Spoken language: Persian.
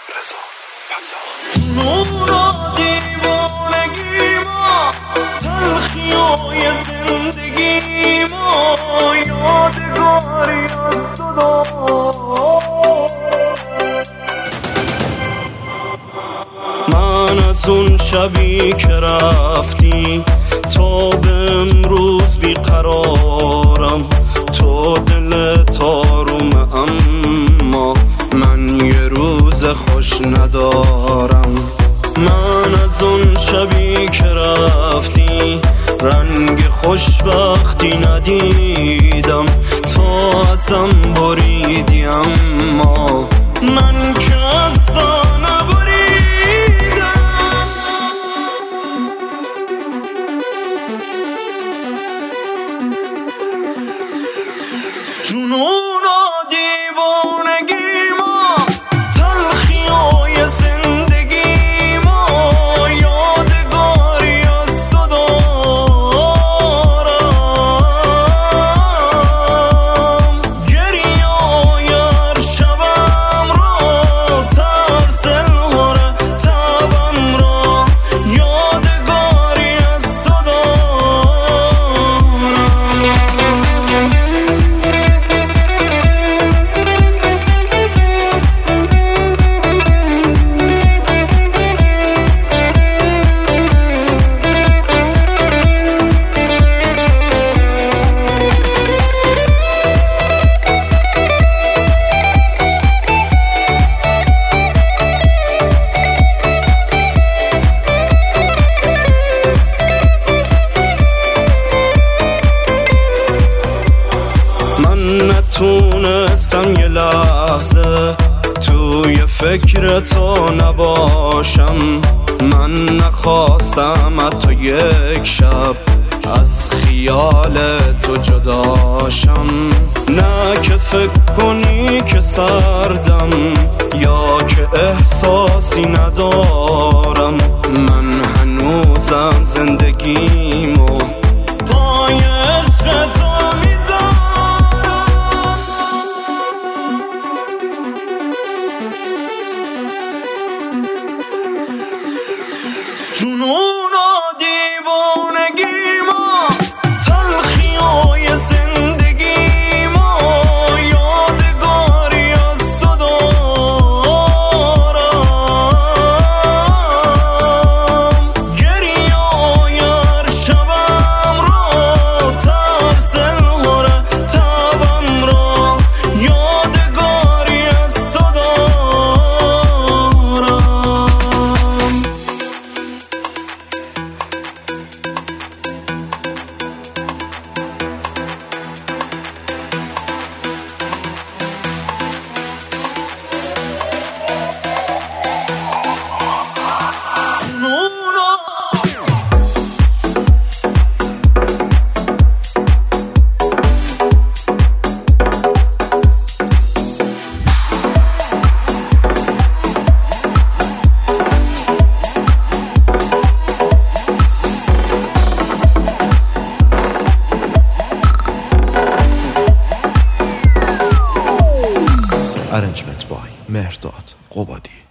رضا فلاح. نورا دیوانگی ما، تلخیای زندگی ما، یادگاری از تو دارم. من از اون شبی که رفتی تا به امروز بیقرارم، تو دل تاروم اما من یه روز خوش ندارم. من از اون شبی که رفتی رنگ خوشبختی ندیدم، تو ازم بریدی اما من که از تو نبریدم. جنون و دیوانگی ما، تلخیای زندگی ما، یادگاری از تو دارم. گریه‌های هر شبم را، ترس الهار تبم را، یادگاری از تو دارم. نتونستم یه لحظه توی فکر تو نباشم، من نخواستم حتی یک شب از خیال تو جداشم. نه که فکر کنی که سردم یا که احساسی ندارم، من هنوزم زندگیمو پای عشق تو جنون و دیوانگی ما، تلخیای زندگی ما، یادگاری از تو دارم. گریه‌های هر شبم را، ترس الهار تبم را، یادگاری از تو دارم. Arrangement by مهرداد قبادی.